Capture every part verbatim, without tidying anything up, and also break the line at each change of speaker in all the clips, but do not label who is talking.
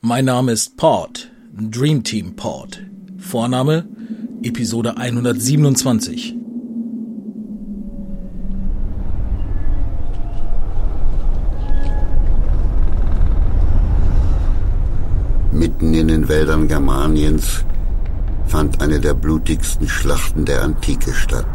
Mein Name ist Pod, Dream Team Pod. Vorname Episode hundertsiebenundzwanzig.
Mitten in den Wäldern Germaniens fand eine der blutigsten Schlachten der Antike statt.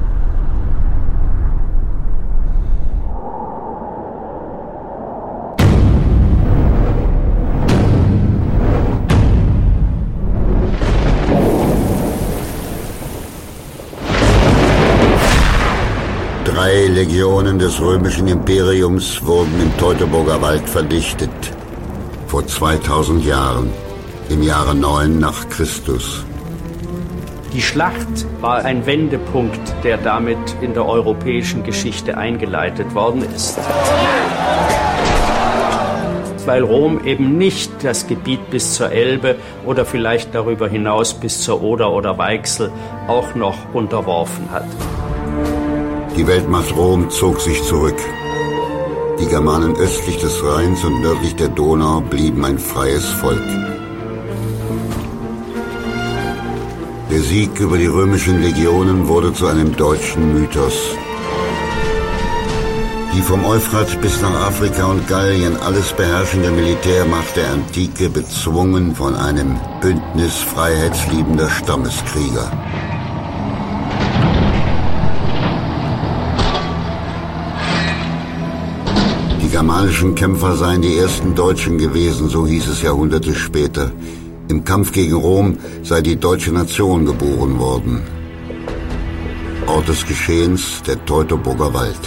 Drei Legionen des römischen Imperiums wurden im Teutoburger Wald vernichtet. Vor zweitausend Jahren, im Jahre neun nach Christus.
Die Schlacht war ein Wendepunkt, der damit in der europäischen Geschichte eingeleitet worden ist. Weil Rom eben nicht das Gebiet bis zur Elbe oder vielleicht darüber hinaus bis zur Oder oder Weichsel auch noch unterworfen hat.
Die Weltmacht Rom zog sich zurück. Die Germanen östlich des Rheins und nördlich der Donau blieben ein freies Volk. Der Sieg über die römischen Legionen wurde zu einem deutschen Mythos. Die vom Euphrat bis nach Afrika und Gallien alles beherrschende Militärmacht der Antike bezwungen von einem Bündnis freiheitsliebender Stammeskrieger. Die germanischen Kämpfer seien die ersten Deutschen gewesen, so hieß es Jahrhunderte später. Im Kampf gegen Rom sei die deutsche Nation geboren worden. Ort des Geschehens der Teutoburger Wald.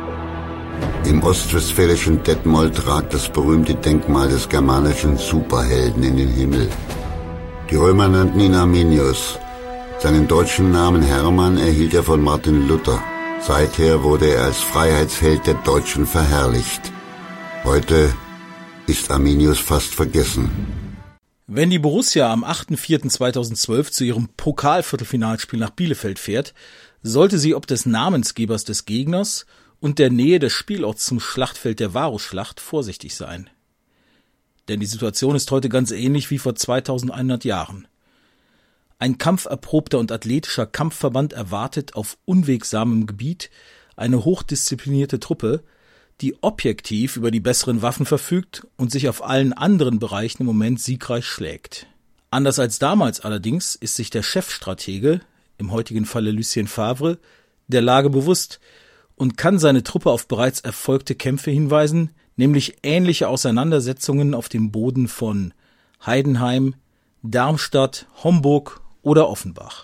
Im ostwestfälischen Detmold ragt das berühmte Denkmal des germanischen Superhelden in den Himmel. Die Römer nannten ihn Arminius. Seinen deutschen Namen Hermann erhielt er von Martin Luther. Seither wurde er als Freiheitsheld der Deutschen verherrlicht. Heute ist Arminius fast vergessen.
Wenn die Borussia am achter vierter zweitausendzwölf zu ihrem Pokalviertelfinalspiel nach Bielefeld fährt, sollte sie ob des Namensgebers des Gegners und der Nähe des Spielorts zum Schlachtfeld der Varusschlacht vorsichtig sein. Denn die Situation ist heute ganz ähnlich wie vor zweitausendeinhundert Jahren. Ein kampferprobter und athletischer Kampfverband erwartet auf unwegsamem Gebiet eine hochdisziplinierte Truppe, die objektiv über die besseren Waffen verfügt und sich auf allen anderen Bereichen im Moment siegreich schlägt. Anders als damals allerdings ist sich der Chefstratege, im heutigen Falle Lucien Favre, der Lage bewusst und kann seine Truppe auf bereits erfolgte Kämpfe hinweisen, nämlich ähnliche Auseinandersetzungen auf dem Boden von Heidenheim, Darmstadt, Homburg oder Offenbach.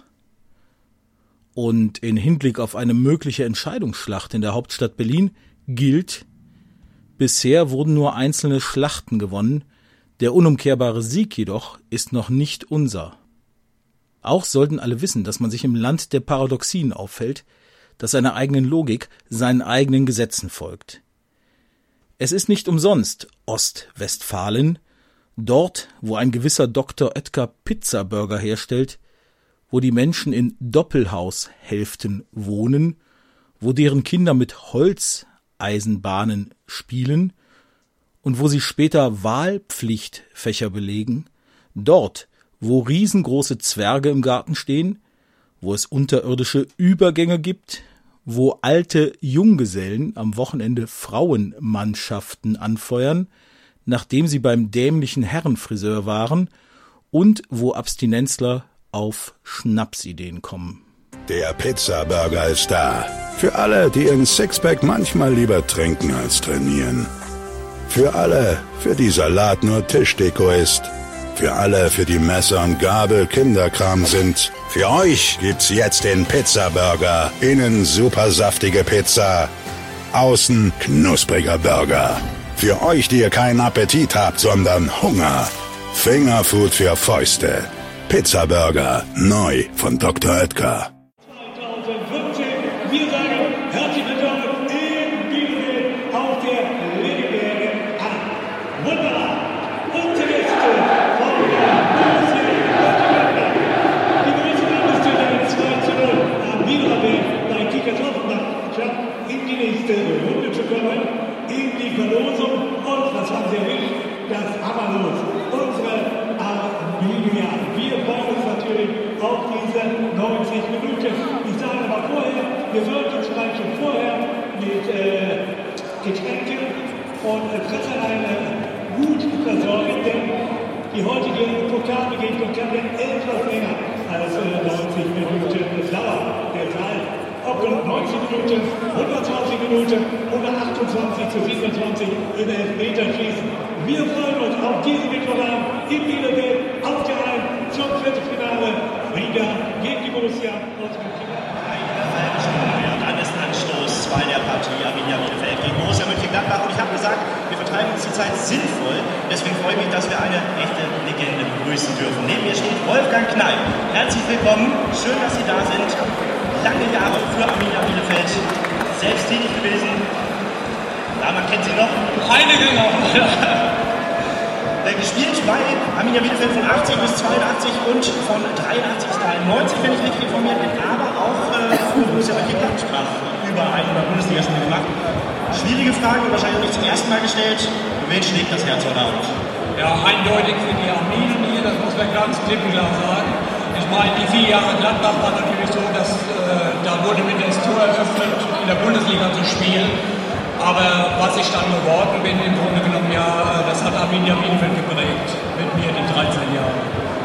Und in Hinblick auf eine mögliche Entscheidungsschlacht in der Hauptstadt Berlin gilt, bisher wurden nur einzelne Schlachten gewonnen, der unumkehrbare Sieg jedoch ist noch nicht unser. Auch sollten alle wissen, dass man sich im Land der Paradoxien aufhält, das seiner eigenen Logik, seinen eigenen Gesetzen folgt. Es ist nicht umsonst Ostwestfalen, dort, wo ein gewisser Doktor Oetker Pizzaburger herstellt, wo die Menschen in Doppelhaushälften wohnen, wo deren Kinder mit Holzeisenbahnen spielen und wo sie später Wahlpflichtfächer belegen, dort, wo riesengroße Zwerge im Garten stehen, wo es unterirdische Übergänge gibt, wo alte Junggesellen am Wochenende Frauenmannschaften anfeuern, nachdem sie beim dämlichen Herrenfriseur waren, und wo Abstinenzler auf Schnapsideen kommen.
Der Pizzaburger ist da. Für alle, die in Sixpack manchmal lieber trinken als trainieren. Für alle, für die Salat nur Tischdeko ist. Für alle, für die Messer und Gabel Kinderkram sind. Für euch gibt's jetzt den Pizzaburger. Innen super saftige Pizza. Außen knuspriger Burger. Für euch, die ihr keinen Appetit habt, sondern Hunger. Fingerfood für Fäuste. Pizzaburger. Neu von Doktor Oetker.
Wir sagen herzlich willkommen in Bielefeld auf der legendären Halle. Wunderbar. Unsere Gäste von der Borussia Mönchengladbach. Die Borussia ist in zwei zu null am Bielefeld bei Kickers Offenbach geschafft, in die nächste Runde zu kommen, in die Verlosung. Und was haben sie erwischt? Das Hammerlos. Unsere und Fressereien gut versorgen, denn die heutige Pokalbegegnung kann ja etwas länger als neunzig Minuten dauern. Deshalb, ob neunzig Minuten, hundertzwanzig Minuten oder achtundzwanzig zu siebenundzwanzig im Elfmeterschießen. Wir freuen uns auf diesen Mittwochabend in Bielefeld auf der Alm zum Viertelfinale Riga gegen die Borussia aus Mönchengladbach.
Dann ist Anstoß bei der Partie Arminia Bielefeld gegen Borussia Mönchengladbach. Und ich habe gesagt, wir vertreiben uns die Zeit sinnvoll. Deswegen freue ich mich, dass wir eine echte Legende begrüßen dürfen. Neben mir steht Wolfgang Kneip. Herzlich willkommen. Schön, dass Sie da sind. Lange Jahre für Arminia Bielefeld selbst tätig gewesen. Ja, man kennt Sie noch.
Einige noch.
Gespielt bei Arminia Bielefeld von achtzig bis zweiundachtzig und von dreiundachtzig bis dreiundneunzig, wenn ich richtig informiert bin, aber auch äh, für Borussia Mönchengladbach über hundert Bundesligaspiele gemacht. Schwierige Frage, wahrscheinlich nicht zum ersten Mal gestellt. Wen schlägt das Herz heute Abend?
Ja, eindeutig für die Arminen hier, das muss man ganz klipp und klar sagen. Ich meine, die vier Jahre Gladbach war natürlich so, dass äh, da wurde mir das Tor eröffnet, in der Bundesliga zu spielen. Aber was ich dann geworden bin, im Grunde genommen, ja, das hat Arminia Bielefeld geprägt, mit mir die dreizehn Jahre.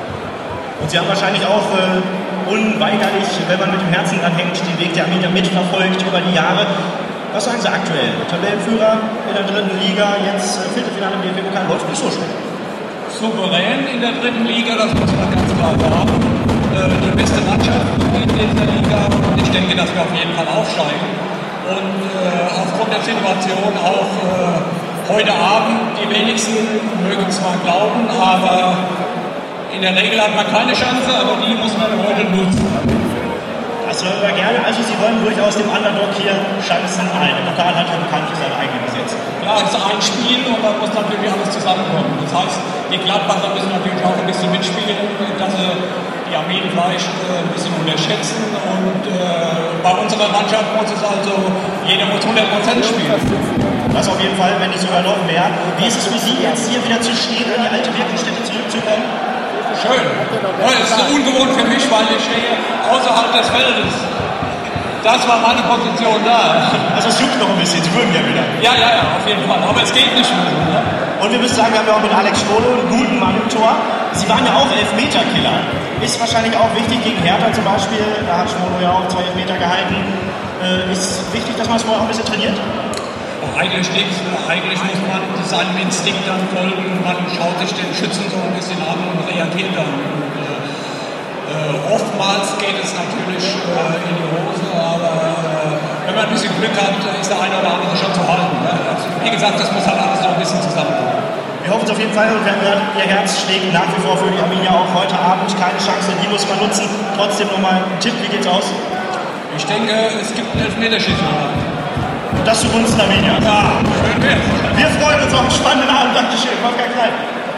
Und Sie haben wahrscheinlich auch äh, unweigerlich, wenn man mit dem Herzen dran hängt, den Weg der Arminia mitverfolgt über die Jahre. Was sagen Sie aktuell? Tabellenführer in der dritten Liga, jetzt äh, Viertelfinale im D F B-Pokal, läuft nicht so schön.
Souverän in der dritten Liga, das muss man ganz klar sagen. Äh, die beste Mannschaft in dieser Liga und ich denke, dass wir auf jeden Fall aufsteigen. Und äh, aufgrund der Situation auch äh, heute Abend, die wenigsten mögen zwar glauben, aber in der Regel hat man keine Chance, aber die muss man heute nutzen.
Das hören wir gerne. Also Sie wollen durchaus dem Underdog hier Chancen ein. Der Pokal hat ja bekannt für seine eigenen Gesetze.
Ja, es ist ein Spiel und da muss natürlich alles zusammenkommen. Das heißt, die Gladbacher müssen natürlich auch ein bisschen mitspielen, dass sie die Armeen vielleicht äh, ein bisschen unterschätzen. Und äh, bei unserer Mannschaft muss es also, jeder muss hundert Prozent spielen.
Das auf jeden Fall, wenn nicht sogar noch mehr. Wie ist es für Sie jetzt hier wieder zu stehen, an die alte Wirkungsstätte zurückzukommen?
Schön. Ja, es ist ungewohnt für mich, weil ich stehe außerhalb des Feldes. Das war meine Position da.
Also es juckt noch ein bisschen, Sie würden ja wieder.
Ja, ja, ja, auf jeden Fall. Aber es geht nicht mehr so. Ne?
Und wir müssen sagen, wir haben ja auch mit Alex Schwolo einen guten Mann im Tor. Sie waren ja auch Elfmeterkiller. Ist wahrscheinlich auch wichtig gegen Hertha zum Beispiel. Da hat Schwolo ja auch zwei Elfmeter gehalten. Äh, ist wichtig, dass man es vorher auch ein bisschen trainiert?
Eigentlich, nichts. Eigentlich muss man seinem Instinkt dann folgen. Man schaut sich den Schützen so ein bisschen an und reagiert dann. Und, äh, oftmals geht es natürlich äh, in die Hose, aber äh, wenn man ein bisschen Glück hat, ist der eine oder andere schon zu halten. Ne? Also, wie gesagt, das muss halt alles so ein bisschen zusammenkommen.
Wir hoffen es auf jeden Fall und wir haben gehört, Ihr Herz schlägt nach wie vor für die Arminia auch heute Abend. Keine Chance, die muss man nutzen. Trotzdem nochmal ein Tipp, wie geht's aus?
Ich denke, es gibt einen Elfmeterschießen.
Und das zugunsten Arminia.
Ja, schön wär's.
Wir freuen uns auf einen spannenden Abend. Dankeschön, Wolfgang Kneip.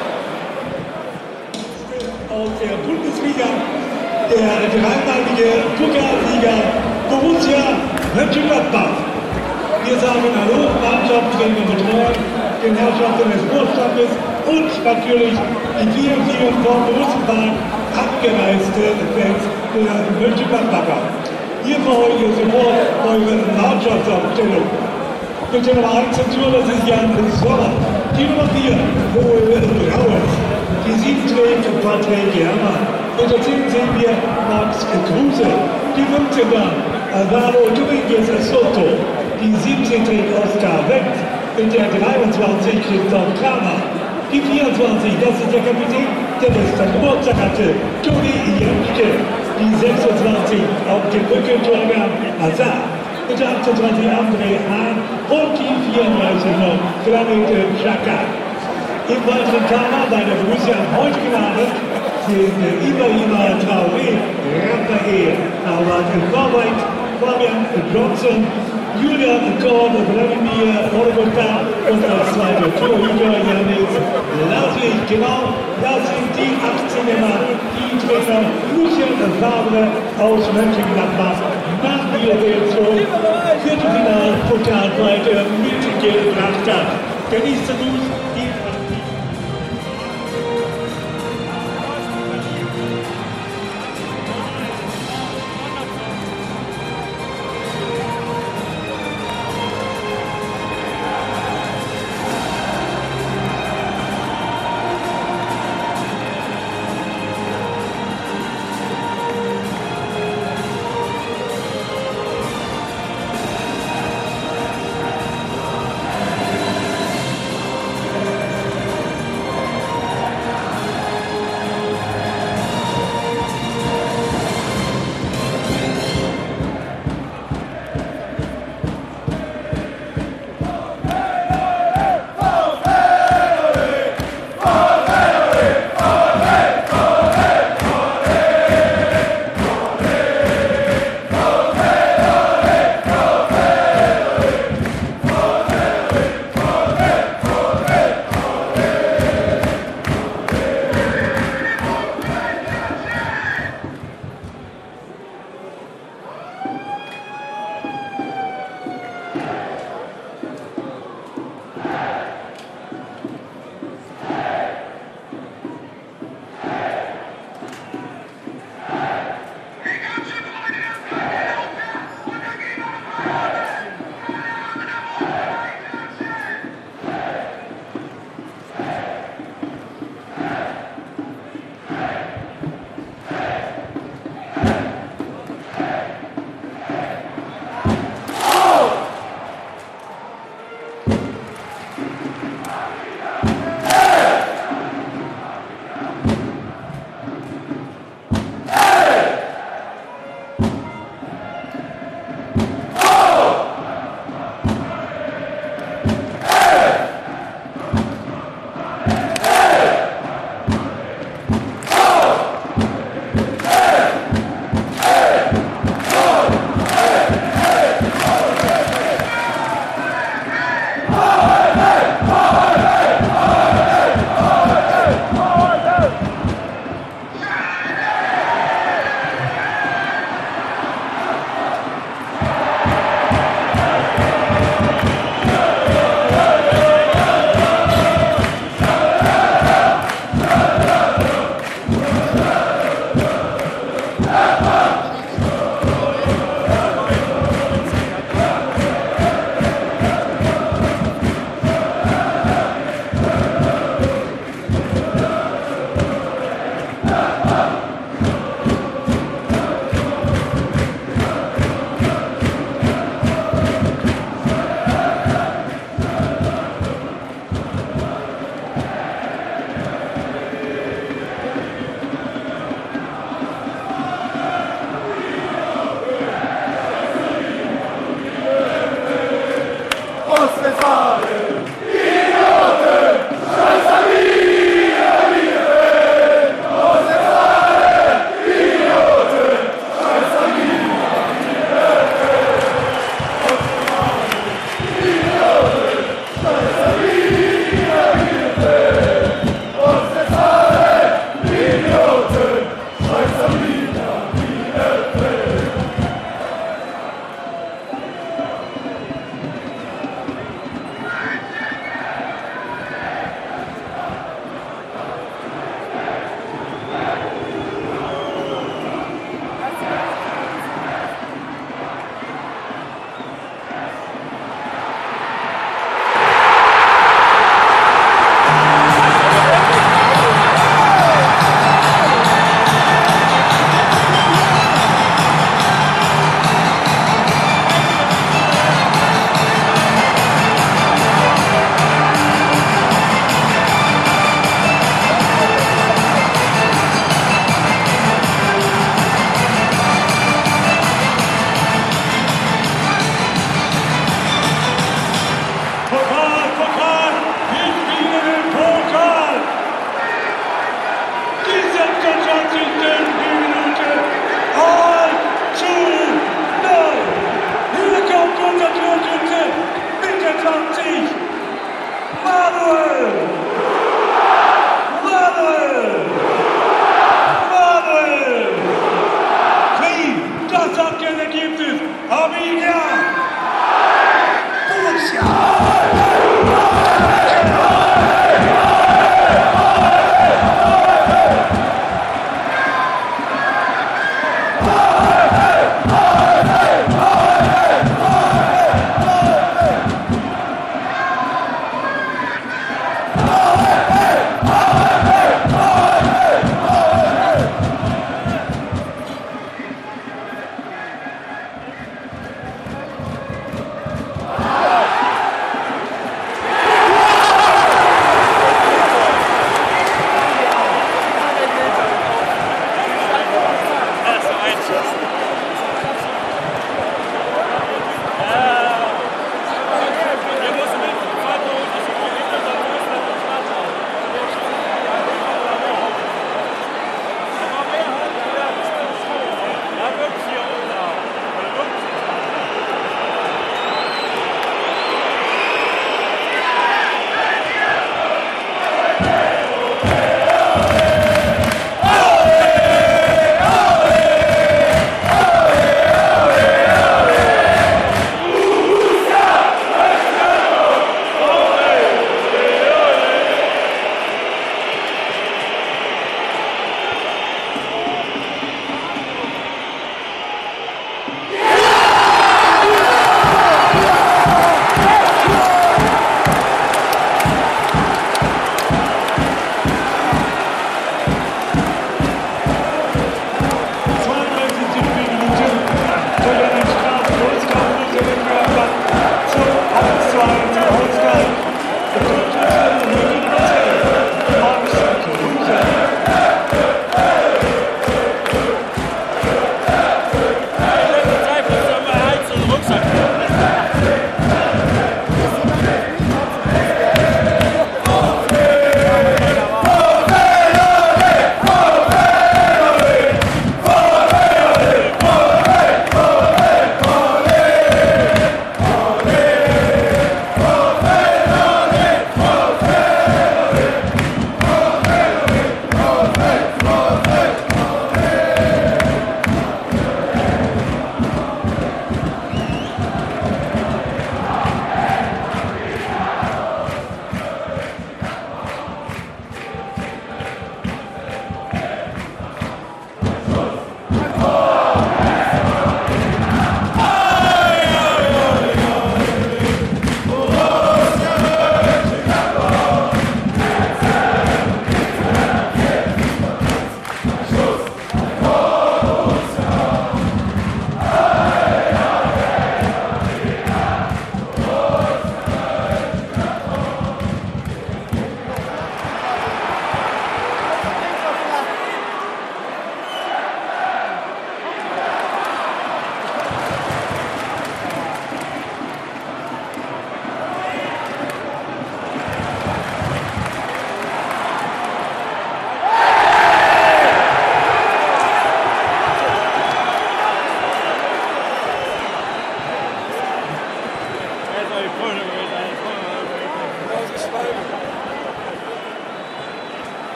Aus der Bundesliga, der dreimalige Pokalsieger Borussia Mönchengladbach. Wir sagen Hallo, Mannschaft, Trainer, Betreuer, den Herrschaften des Vorstandes und natürlich die vielen, vielen von Russenbahn abgereiste Fans der Mönchengladbacher. Hier für euch ist sofort eure Mannschaftsaufstellung. Mit der Nummer eins in Tour, das ist Jan Sommer. Die Nummer vier, Wohl Rauers. Die sieben trägt Patrick Germer. Mit der zehn sehen wir Max Kruse. Die fünfzehn dann Alvaro Dominguez Soto. Die siebzehn trägt Oskar Wendt. Mit der dreiundzwanzig Christoph Kramer. Die vierundzwanzig, das ist der Kapitän, der gestern Geburtstag hatte, Toni Janschke. Die sechsundzwanzig auf dem Rückenträger Hazard. Mit der achtundzwanzig André Hahn und die vierunddreißig noch Granit Xhaka. Im weiteren Kader bei der Borussia am heutigen Abend sind Ibrahima Traoré, Raphael Awad-Wawait, Fabian Johnson, Julian Korb, Vladimir Orgota und als zweiter Torhüter Janis Laslich. Genau, das sind die achtzehn Mann, die Trainer Lucien Favre aus Mönchengladbach nach Bielefeld zum Viertelfinal-Pokalfight mitgebracht hat. Der nächste News, die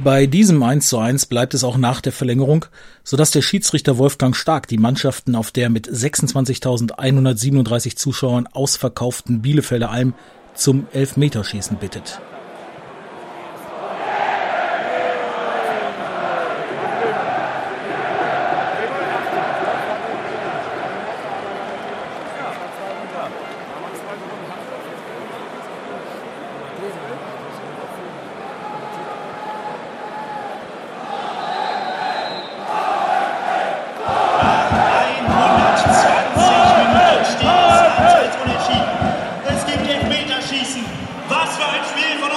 Bei diesem eins zu eins bleibt es auch nach der Verlängerung, sodass der Schiedsrichter Wolfgang Stark die Mannschaften auf der mit sechsundzwanzigtausendeinhundertsiebenunddreißig Zuschauern ausverkauften Bielefelder Alm zum Elfmeterschießen bittet.
Was für ein Spiel von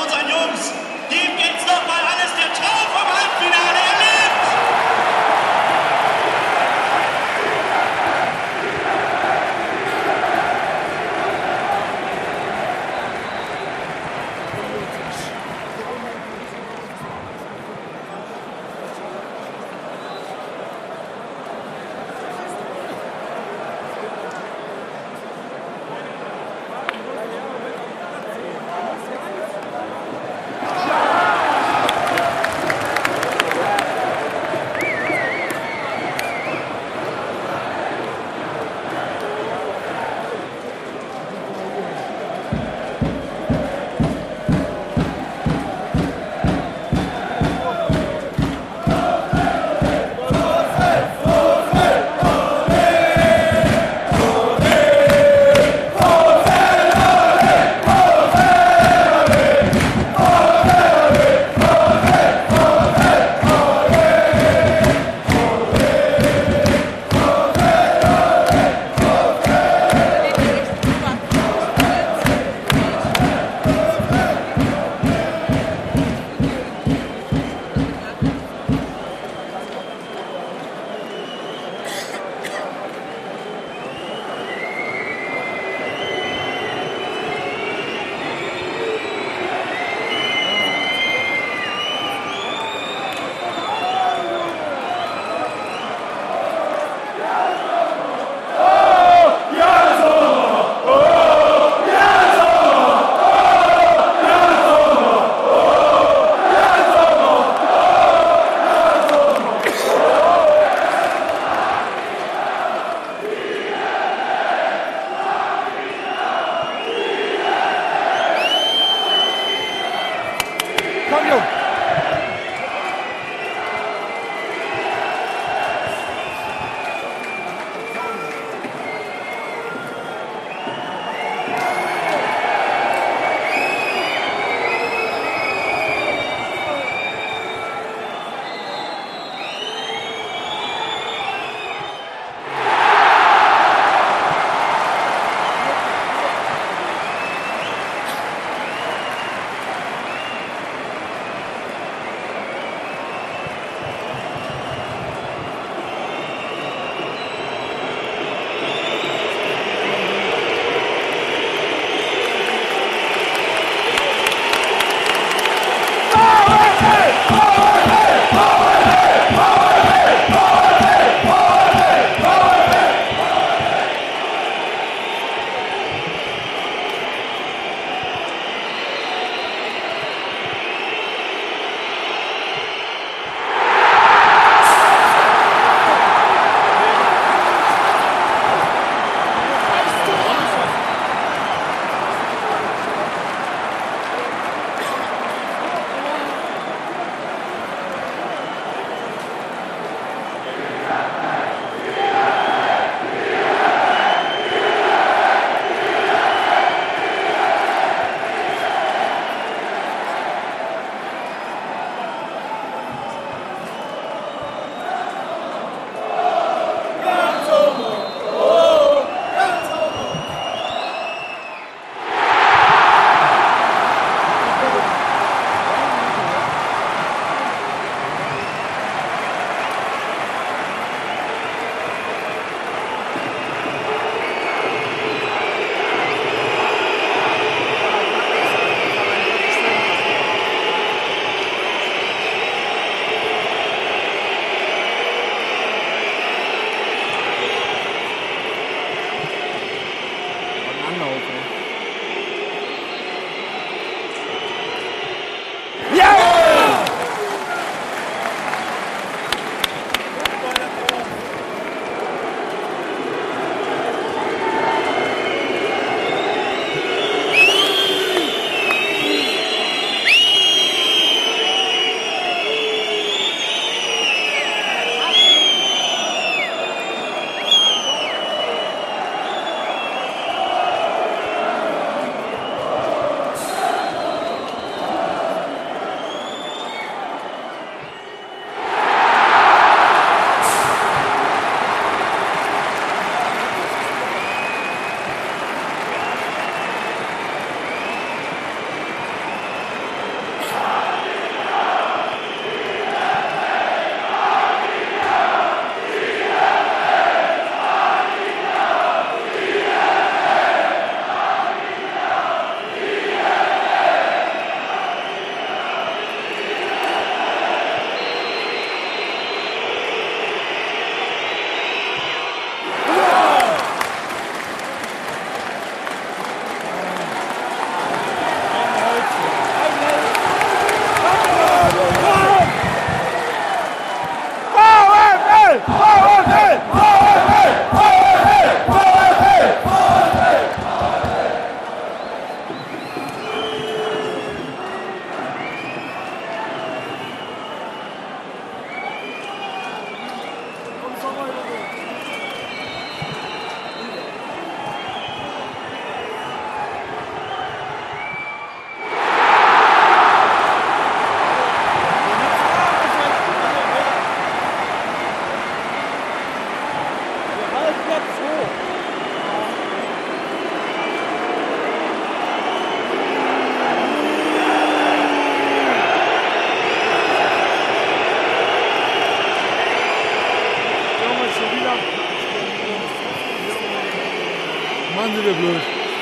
Mann, sind wir blöd.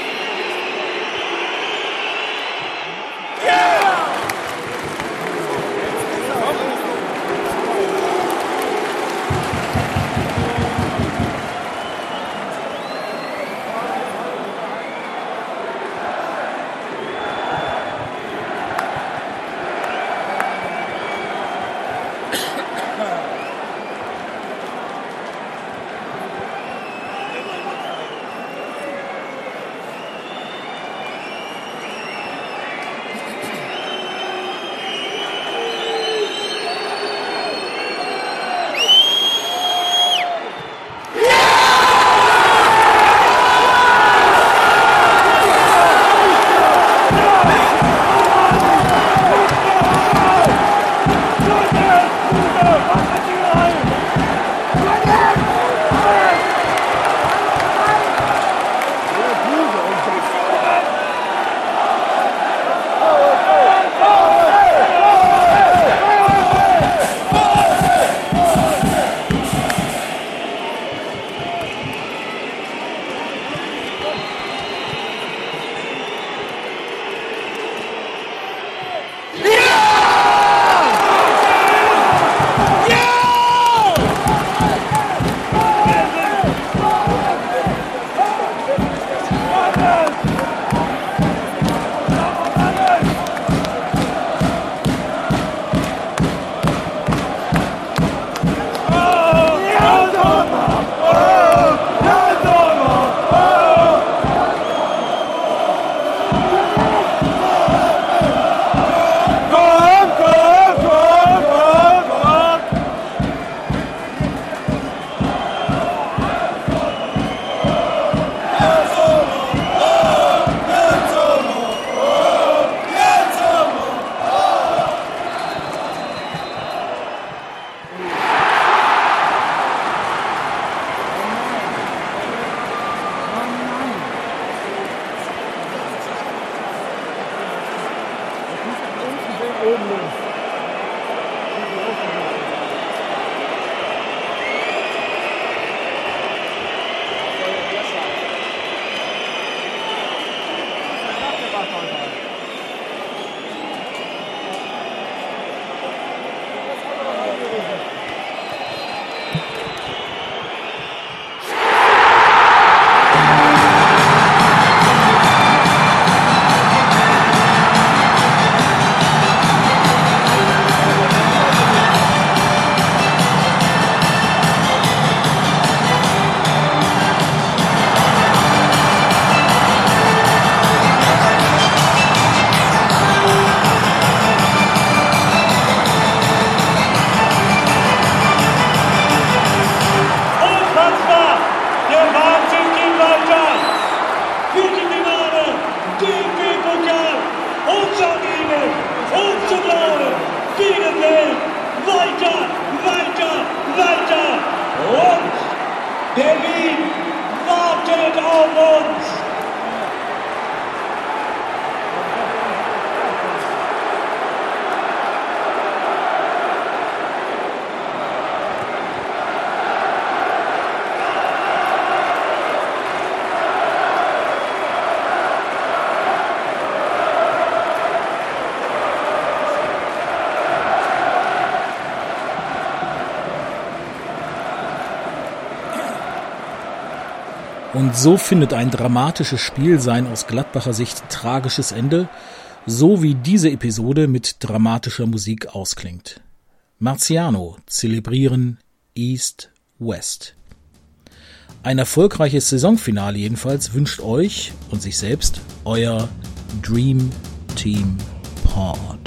Berlin wartet auf uns.
Und so findet ein dramatisches Spiel sein aus Gladbacher Sicht tragisches Ende, so wie diese Episode mit dramatischer Musik ausklingt. Marciano zelebrieren East-West. Ein erfolgreiches Saisonfinale jedenfalls wünscht euch und sich selbst euer Dream Team Pod.